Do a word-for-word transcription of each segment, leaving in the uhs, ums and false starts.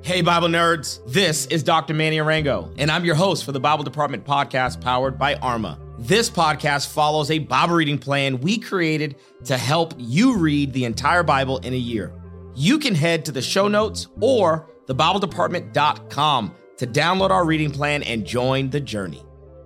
Hey, Bible nerds, this is Doctor Manny Arango, and I'm your host for the Bible Department podcast powered by Arma. This podcast follows a Bible reading plan we created to help you read the entire Bible in a year. You can head to the show notes or the bible department dot com to download our reading plan and join the journey.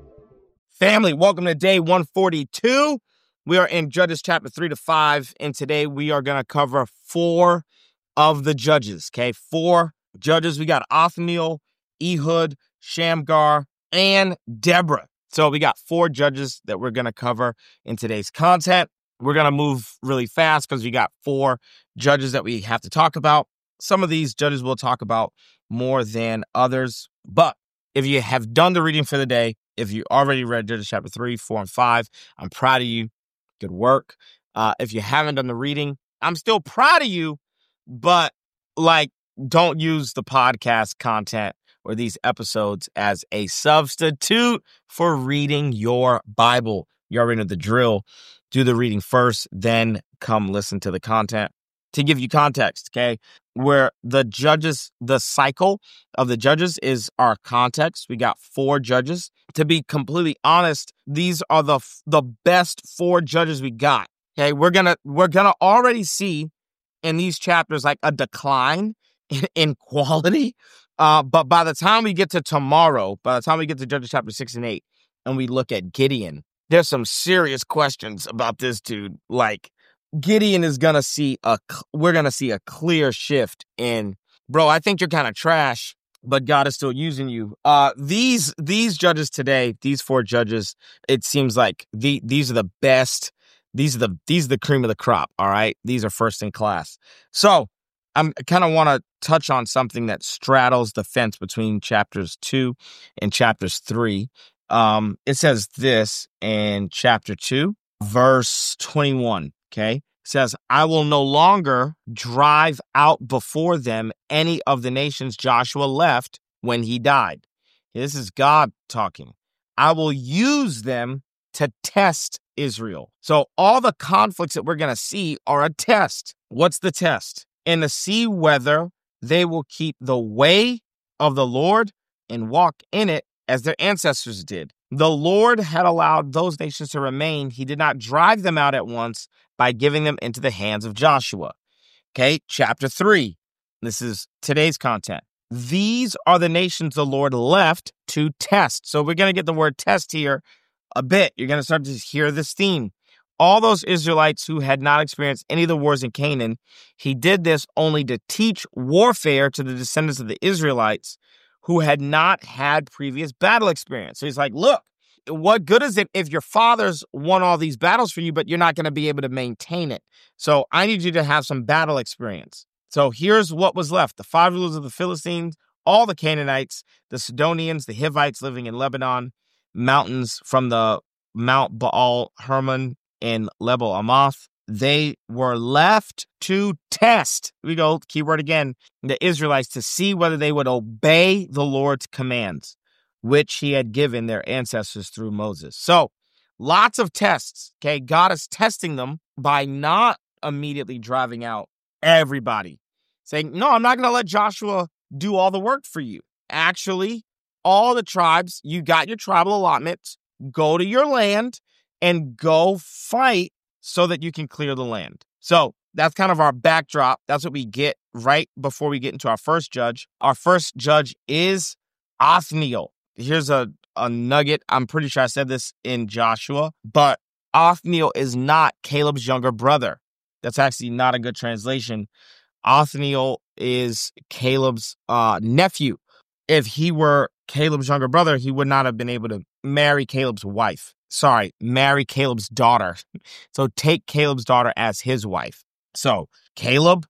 Family, welcome to day one forty-two. We are in Judges chapter three to five, and today we are going to cover four of the judges, okay? Four judges. We got Othniel, Ehud, Shamgar, and Deborah. So we got four judges that we're going to cover in today's content. We're going to move really fast because we got four judges that we have to talk about. Some of these judges we'll talk about more than others. But if you have done the reading for the day, if you already read Judges chapter three, four, and five, I'm proud of you. Good work. Uh, if you haven't done the reading, I'm still proud of you. But like, don't use the podcast content or these episodes as a substitute for reading your Bible. You already know the drill. Do the reading first, then come listen to the content. To give you context, okay, where the judges, the cycle of the judges is our context. We got four judges. To be completely honest, these are the the best four judges we got. Okay, we're gonna we're gonna already see in these chapters like a decline in, in quality. Uh, but by the time we get to tomorrow, by the time we get to Judges chapter six and eight, and we look at Gideon, there's some serious questions about this dude. Like, Gideon is gonna see a, we're gonna see a clear shift in, bro, I think you're kind of trash, but God is still using you. Uh, these these judges today, these four judges, it seems like the these are the best. These are the these are the cream of the crop. All right, these are first in class. So I'm, I kind of want to touch on something that straddles the fence between chapters two and chapters three. Um, it says this in chapter two, verse twenty-one. Okay, it says, "I will no longer drive out before them any of the nations Joshua left when he died." This is God talking. "I will use them to test Israel." So all the conflicts that we're going to see are a test. What's the test? And to see whether they will keep the way of the Lord and walk in it as their ancestors did. The Lord had allowed those nations to remain. He did not drive them out at once by giving them into the hands of Joshua. Okay, chapter three. This is today's content. These are the nations the Lord left to test. So we're going to get the word test here a bit. You're going to start to hear this theme. All those Israelites who had not experienced any of the wars in Canaan, he did this only to teach warfare to the descendants of the Israelites who had not had previous battle experience. So he's like, look, what good is it if your fathers won all these battles for you, but you're not going to be able to maintain it? So I need you to have some battle experience. So here's what was left. The five rulers of the Philistines, all the Canaanites, the Sidonians, the Hivites living in Lebanon, mountains from the Mount Baal Hermon in Lebo Amath. They were left to test, here we go, keyword again, the Israelites to see whether they would obey the Lord's commands, which he had given their ancestors through Moses. So lots of tests, okay? God is testing them by not immediately driving out everybody, saying, no, I'm not going to let Joshua do all the work for you. Actually, all the tribes, you got your tribal allotments, go to your land and go fight so that you can clear the land. So that's kind of our backdrop. That's what we get right before we get into our first judge. Our first judge is Othniel. Here's a, a nugget. I'm pretty sure I said this in Joshua, but Othniel is not Caleb's younger brother. That's actually not a good translation. Othniel is Caleb's uh, nephew. If he were Caleb's younger brother, he would not have been able to marry Caleb's wife. Sorry, marry Caleb's daughter. So take Caleb's daughter as his wife. So Caleb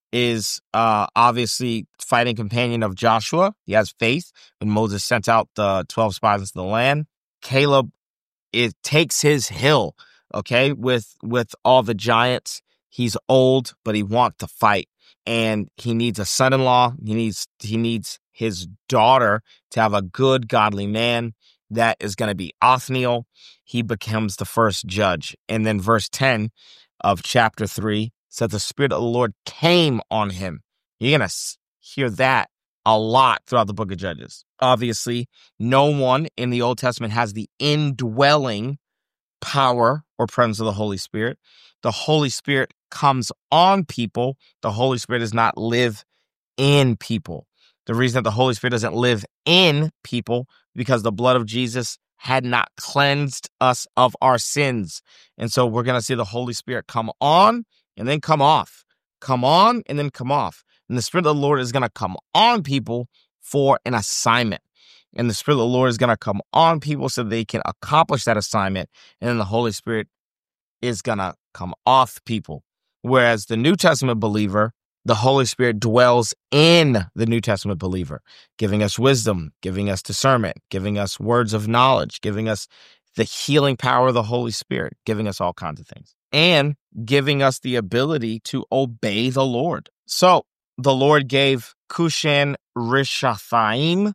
is uh, obviously fighting companion of Joshua. He has faith when Moses sent out the twelve spies into the land. Caleb, it takes his hill, okay, with with all the giants. He's old, but he wants to fight. And he needs a son-in-law. He needs he needs his daughter to have a good, godly man. That is going to be Othniel. He becomes the first judge. And then verse ten of chapter three says the Spirit of the Lord came on him. You're going to hear that a lot throughout the book of Judges. Obviously, no one in the Old Testament has the indwelling power or presence of the Holy Spirit. The Holy Spirit comes on people. The Holy Spirit does not live in people. The reason that the Holy Spirit doesn't live in people because the blood of Jesus had not cleansed us of our sins. And so we're going to see the Holy Spirit come on and then come off. Come on and then come off. And the Spirit of the Lord is going to come on people for an assignment. And the Spirit of the Lord is going to come on people so they can accomplish that assignment. And then the Holy Spirit is going to come off people. Whereas the New Testament believer, the Holy Spirit dwells in the New Testament believer, giving us wisdom, giving us discernment, giving us words of knowledge, giving us the healing power of the Holy Spirit, giving us all kinds of things, and giving us the ability to obey the Lord. So the Lord gave Cushan Rishathaim,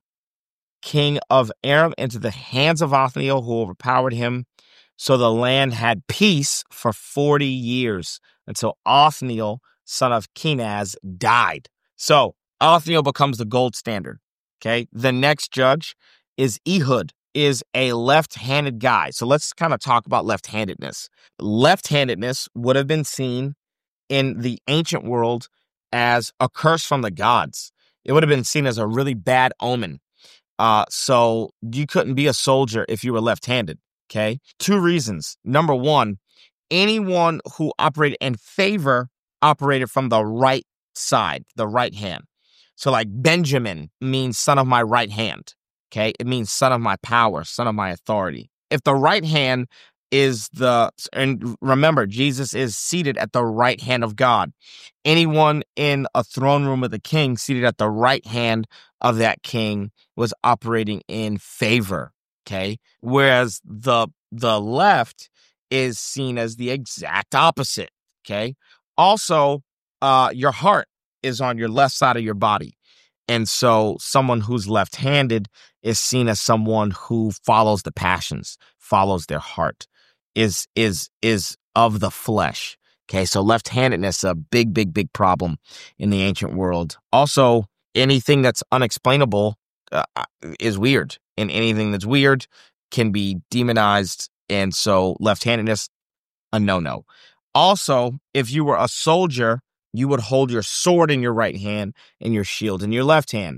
king of Aram, into the hands of Othniel, who overpowered him. So the land had peace for forty years until Othniel, son of Kenaz, died. So Othniel becomes the gold standard. Okay. The next judge is Ehud, is a left-handed guy. So let's kind of talk about left-handedness. Left-handedness would have been seen in the ancient world as a curse from the gods. It would have been seen as a really bad omen. Uh, so you couldn't be a soldier if you were left-handed. Okay. Two reasons. Number one, anyone who operated in favor operated from the right side, the right hand. So like Benjamin means son of my right hand. Okay. It means son of my power, son of my authority. If the right hand is the, and remember, Jesus is seated at the right hand of God. Anyone in a throne room with a king seated at the right hand of that king was operating in favor. Okay. Whereas the, the left is seen as the exact opposite. Okay. Also, uh, your heart is on your left side of your body. And so someone who's left-handed is seen as someone who follows the passions, follows their heart, is is is of the flesh. Okay, so left-handedness is a big, big, big problem in the ancient world. Also, anything that's unexplainable uh, is weird, and anything that's weird can be demonized. And so left-handedness, a no-no. Also, if you were a soldier, you would hold your sword in your right hand and your shield in your left hand.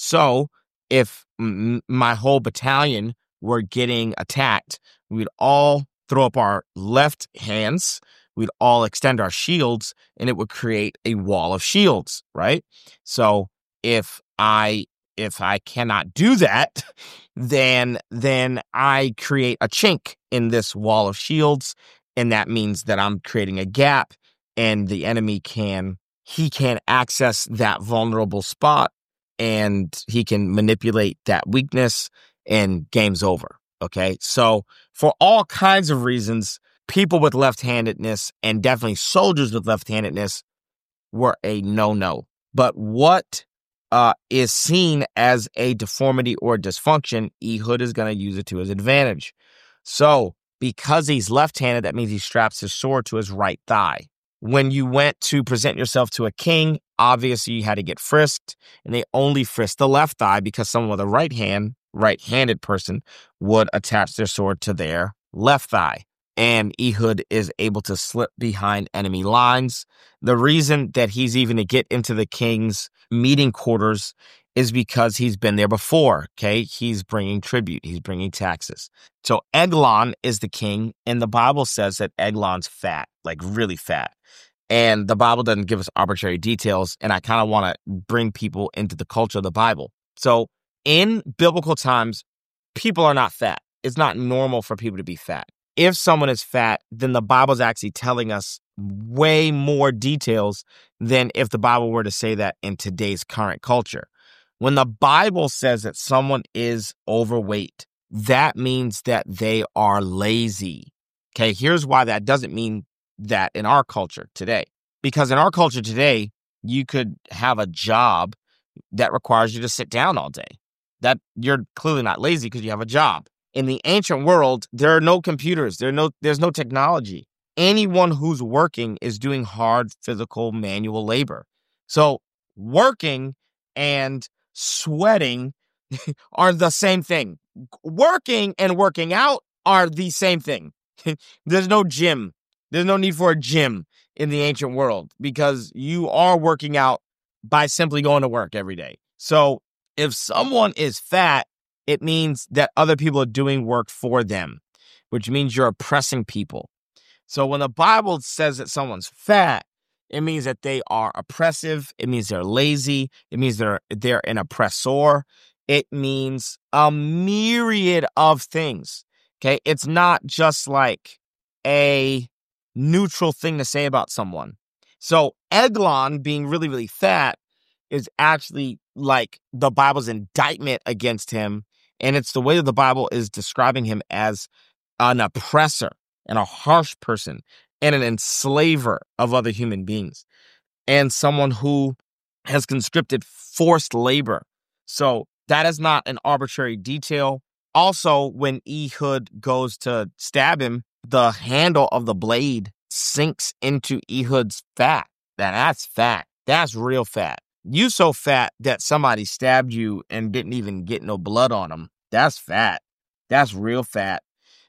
So if m- my whole battalion were getting attacked, we'd all throw up our left hands, we'd all extend our shields, and it would create a wall of shields, right? So if I if I cannot do that, then then I create a chink in this wall of shields, and that means that I'm creating a gap. And the enemy can, he can access that vulnerable spot, and he can manipulate that weakness, and game's over. Okay. So for all kinds of reasons, people with left-handedness, and definitely soldiers with left-handedness, were a no-no. But what uh, is seen as a deformity or dysfunction, Ehud is going to use it to his advantage. So because he's left-handed, that means he straps his sword to his right thigh. When you went to present yourself to a king, obviously you had to get frisked, and they only frisked the left thigh because someone with a right hand, right-handed person would attach their sword to their left thigh. And Ehud is able to slip behind enemy lines. The reason that he's even to get into the king's meeting quarters is because he's been there before, okay? He's bringing tribute. He's bringing taxes. So Eglon is the king, and the Bible says that Eglon's fat, like really fat. And the Bible doesn't give us arbitrary details, and I kind of want to bring people into the culture of the Bible. So in biblical times, people are not fat. It's not normal for people to be fat. If someone is fat, then the Bible's actually telling us way more details than if the Bible were to say that in today's current culture. When the Bible says that someone is overweight, that means that they are lazy. Okay, here's why that doesn't mean that in our culture today. Because in our culture today, you could have a job that requires you to sit down all day. That you're clearly not lazy because you have a job. In the ancient world, there are no computers. There are no, there's no technology. Anyone who's working is doing hard physical manual labor. So working and sweating are the same thing. Working and working out are the same thing. There's no gym. There's no need for a gym in the ancient world because you are working out by simply going to work every day. So if someone is fat, it means that other people are doing work for them, which means you're oppressing people. So when the Bible says that someone's fat, it means that they are oppressive. It means they're lazy. It means they're they're an oppressor. It means a myriad of things. Okay, it's not just like a neutral thing to say about someone. So Eglon being really, really fat is actually like the Bible's indictment against him. And it's the way that the Bible is describing him as an oppressor and a harsh person and an enslaver of other human beings and someone who has conscripted forced labor. So that is not an arbitrary detail. Also, when Ehud goes to stab him, the handle of the blade sinks into Ehud's fat. Now, that's fat. That's real fat. You so fat that somebody stabbed you and didn't even get no blood on them. That's fat. That's real fat.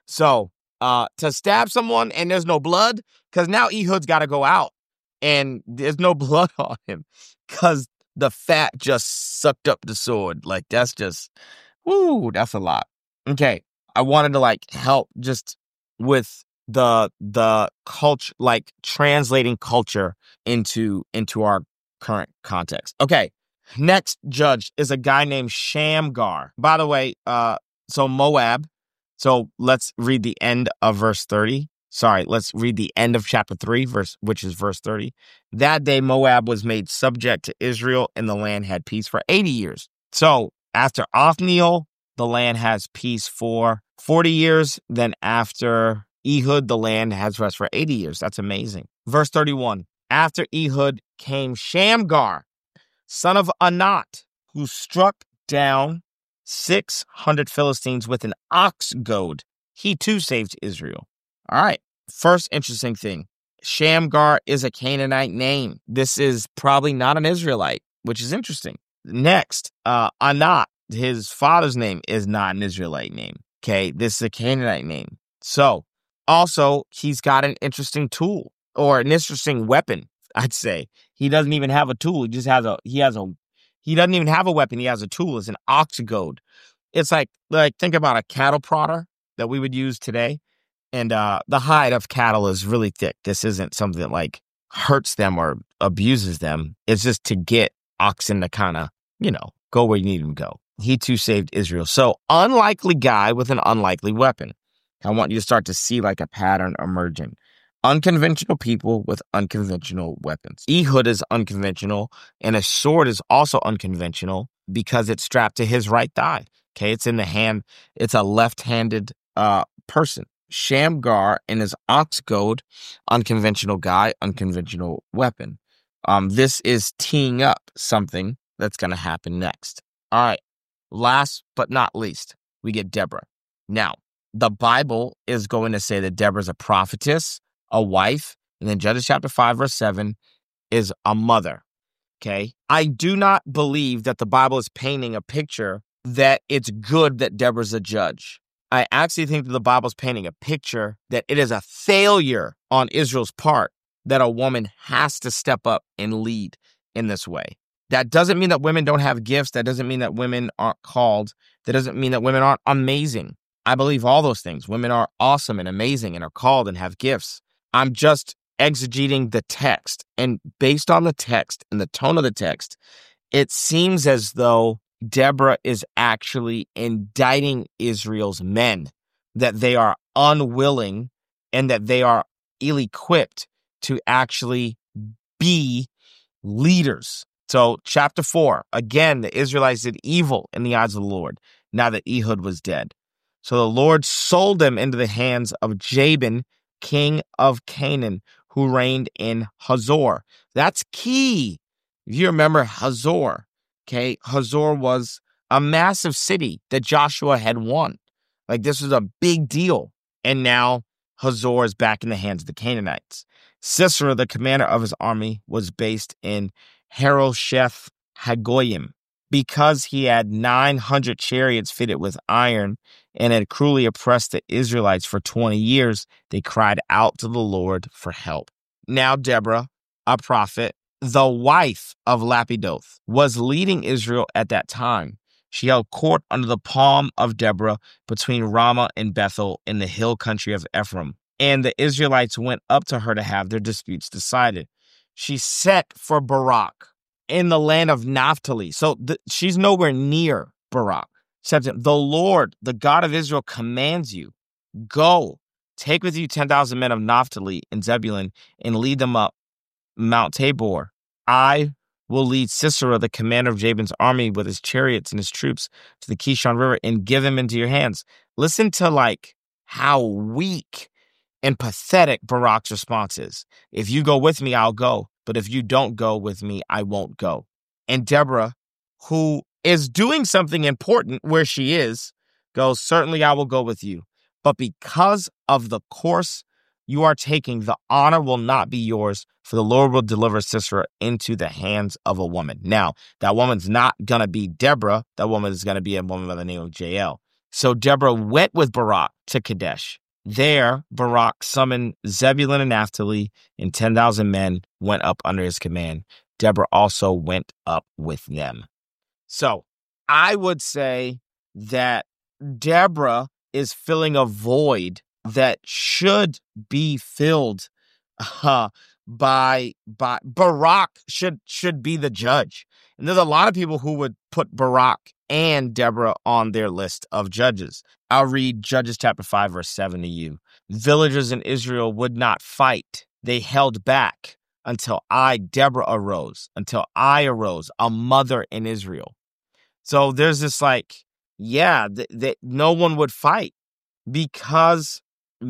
So uh, to stab someone and there's no blood, because now Ehud's got to go out and there's no blood on him because the fat just sucked up the sword. Like, that's just, whoo, that's a lot. Okay, I wanted to, like, help just with the the culture, like, translating culture into into our current context. Okay, next judge is a guy named Shamgar. By the way, uh, so Moab, so let's read the end of verse thirty. Sorry, let's read the end of chapter three, verse which is verse thirty. That day Moab was made subject to Israel, and the land had peace for eighty years. So after Othniel, the land has peace for forty years. Then after Ehud, the land has rest for eighty years. That's amazing. Verse thirty-one. After Ehud came Shamgar, son of Anat, who struck down six hundred Philistines with an ox goad. He too saved Israel. All right. First interesting thing. Shamgar is a Canaanite name. This is probably not an Israelite, which is interesting. Next, uh, Anat, his father's name is not an Israelite name. Okay. This is a Canaanite name. So also he's got an interesting tool or an interesting weapon. I'd say he doesn't even have a tool. He just has a, he has a, he doesn't even have a weapon. He has a tool. It's an ox goad. It's like, like think about a cattle prodder that we would use today. And uh, the hide of cattle is really thick. This isn't something that like hurts them or abuses them. It's just to get oxen to kind of, you know, go where you need them to go. He too saved Israel. So unlikely guy with an unlikely weapon. I want you to start to see like a pattern emerging. Unconventional people with unconventional weapons. Ehud is unconventional, and a sword is also unconventional because it's strapped to his right thigh. Okay, it's in the hand. It's a left-handed uh, person. Shamgar and his ox goad, unconventional guy, unconventional weapon. Um, this is teeing up something that's going to happen next. All right. Last but not least, we get Deborah. Now, the Bible is going to say that Deborah's a prophetess, a wife, and then Judges chapter five, verse seven is a mother. Okay. I do not believe that the Bible is painting a picture that it's good that Deborah's a judge. I actually think that the Bible's painting a picture that it is a failure on Israel's part that a woman has to step up and lead in this way. That doesn't mean that women don't have gifts. That doesn't mean that women aren't called. That doesn't mean that women aren't amazing. I believe all those things. Women are awesome and amazing and are called and have gifts. I'm just exegeting the text. And based on the text and the tone of the text, it seems as though Deborah is actually indicting Israel's men, that they are unwilling and that they are ill-equipped to actually be leaders. So chapter four, again, the Israelites did evil in the eyes of the Lord now that Ehud was dead. So the Lord sold them into the hands of Jabin, king of Canaan, who reigned in Hazor. That's key. If you remember Hazor, okay, Hazor was a massive city that Joshua had won. Like, this was a big deal. And now Hazor is back in the hands of the Canaanites. Sisera, the commander of his army, was based in Harosheth Hagoyim. because he had nine hundred chariots fitted with iron and had cruelly oppressed the Israelites for twenty years, they cried out to the Lord for help. Now Deborah, a prophet, the wife of Lapidoth, was leading Israel at that time. She held court under the palm of Deborah between Ramah and Bethel in the hill country of Ephraim. And the Israelites went up to her to have their disputes decided. She set for Barak in the land of Naphtali. So th- she's nowhere near Barak. Said to him, the Lord, the God of Israel, commands you, go, take with you ten thousand men of Naphtali and Zebulun and lead them up Mount Tabor. I will lead Sisera, the commander of Jabin's army, with his chariots and his troops to the Kishon River and give him into your hands. Listen to like how weak and pathetic Barak's response is. If you go with me, I'll go. But if you don't go with me, I won't go. And Deborah, who is doing something important where she is, goes, certainly I will go with you. But because of the course you are taking, the honor will not be yours, for the Lord will deliver Sisera into the hands of a woman. Now, that woman's not going to be Deborah. That woman is going to be a woman by the name of Jael. So Deborah went with Barak to Kadesh. There, Barak summoned Zebulun and Naphtali, and ten thousand men went up under his command. Deborah also went up with them. So I would say that Deborah is filling a void that should be filled uh, by by Barak should should be the judge. And there's a lot of people who would put Barak and Deborah on their list of judges. I'll read Judges chapter five, verse seven to you. Villagers in Israel would not fight. They held back until I, Deborah, arose, until I arose, a mother in Israel. So there's this like, yeah, that th- no one would fight because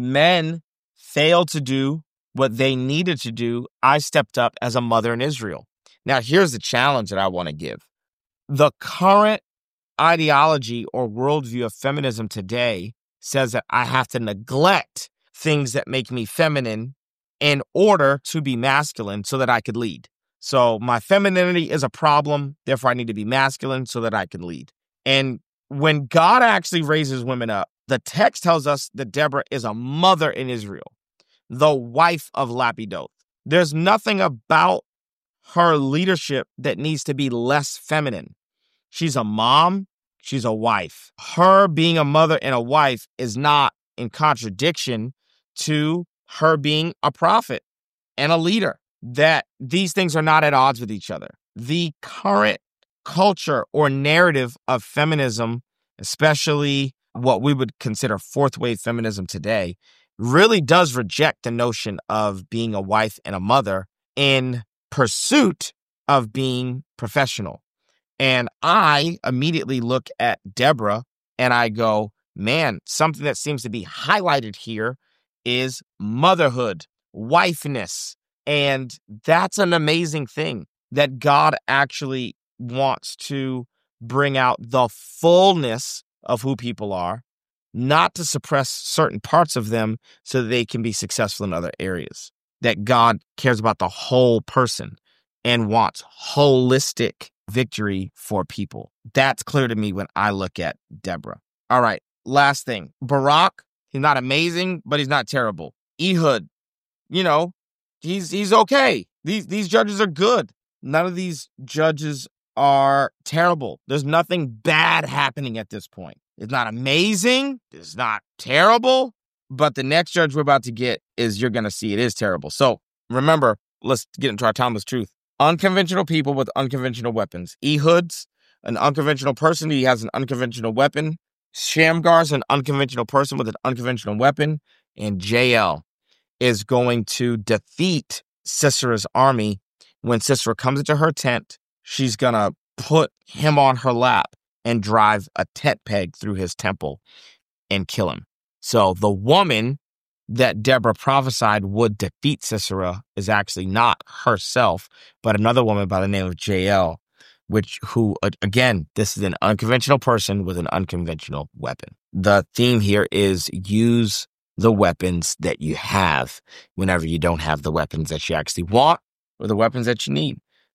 men failed to do what they needed to do. I stepped up as a mother in Israel. Now, here's the challenge that I want to give. The current ideology or worldview of feminism today says that I have to neglect things that make me feminine in order to be masculine so that I could lead. So my femininity is a problem, therefore I need to be masculine so that I can lead. And when God actually raises women up, the text tells us that Deborah is a mother in Israel, the wife of Lapidoth. There's nothing about her leadership that needs to be less feminine. She's a mom. She's a wife. Her being a mother and a wife is not in contradiction to her being a prophet and a leader. That these things are not at odds with each other. The current culture or narrative of feminism, especially what we would consider fourth wave feminism today, really does reject the notion of being a wife and a mother in pursuit of being professional. And I immediately look at Deborah and I go, man, something that seems to be highlighted here is motherhood, wifeness. And that's an amazing thing that God actually wants to bring out the fullness of who people are, not to suppress certain parts of them so that they can be successful in other areas. That God cares about the whole person and wants holistic victory for people. That's clear to me when I look at Deborah. All right, last thing. Barak, he's not amazing, but he's not terrible. Ehud, you know, he's he's okay. These these judges are good. None of these judges are terrible. There's nothing bad happening at this point. It's not amazing. It's not terrible. But the next judge we're about to get is, you're going to see it is terrible. So remember, let's get into our timeless truth. Unconventional people with unconventional weapons. Ehud's an unconventional person. He has an unconventional weapon. Shamgar's an unconventional person with an unconventional weapon. And Jael is going to defeat Sisera's army. When Sisera comes into her tent, she's going to put him on her lap and drive a tent peg through his temple and kill him. So the woman that Deborah prophesied would defeat Sisera is actually not herself, but another woman by the name of Jael, which who, again, this is an unconventional person with an unconventional weapon. The theme here is use the weapons that you have whenever you don't have the weapons that you actually want or the weapons that you need.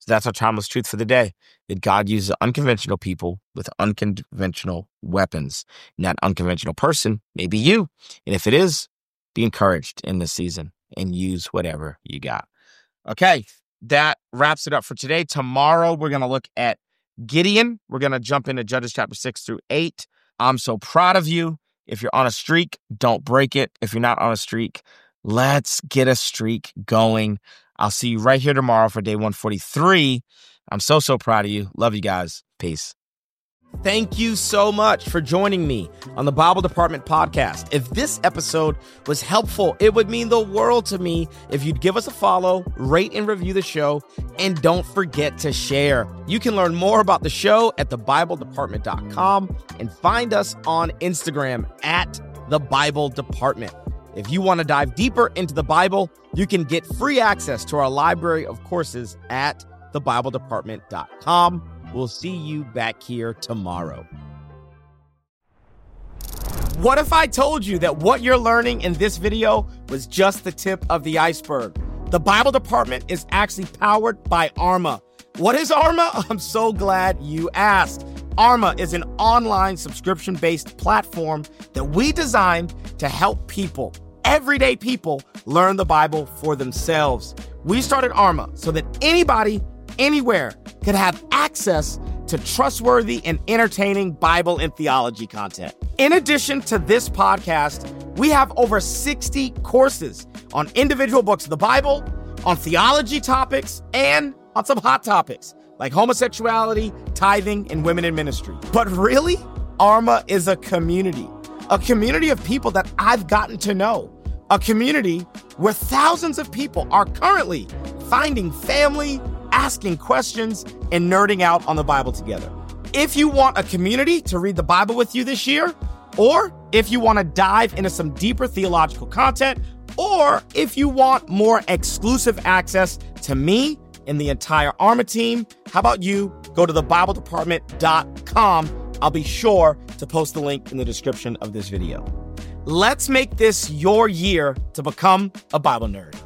So that's our timeless truth for the day, that God uses unconventional people with unconventional weapons. And that unconventional person may be you. And if it is, be encouraged in this season and use whatever you got. Okay, that wraps it up for today. Tomorrow, we're going to look at Gideon. We're going to jump into Judges chapter six through eight. I'm so proud of you. If you're on a streak, don't break it. If you're not on a streak, let's get a streak going. I'll see you right here tomorrow for day one forty-three. I'm so, so proud of you. Love you guys. Peace. Thank you so much for joining me on the Bible Department podcast. If this episode was helpful, it would mean the world to me if you'd give us a follow, rate and review the show, and don't forget to share. You can learn more about the show at the bible department dot com and find us on Instagram at the Bible Department. If you want to dive deeper into the Bible, you can get free access to our library of courses at the bible department dot com. We'll see you back here tomorrow. What if I told you that what you're learning in this video was just the tip of the iceberg? The Bible Department is actually powered by Arma. What is Arma? I'm so glad you asked. Arma is an online subscription-based platform that we designed to help people, everyday people, learn the Bible for themselves. We started Arma so that anybody, anywhere, could have access to trustworthy and entertaining Bible and theology content. In addition to this podcast, we have over sixty courses on individual books of the Bible, on theology topics, and on some hot topics like homosexuality, tithing, and women in ministry. But really, Arma is a community, a community of people that I've gotten to know, a community where thousands of people are currently finding family, asking questions, and nerding out on the Bible together. If you want a community to read the Bible with you this year, or if you want to dive into some deeper theological content, or if you want more exclusive access to me and the entire Arma team, how about you go to the bible department dot com? I'll be sure to post the link in the description of this video. Let's make this your year to become a Bible nerd.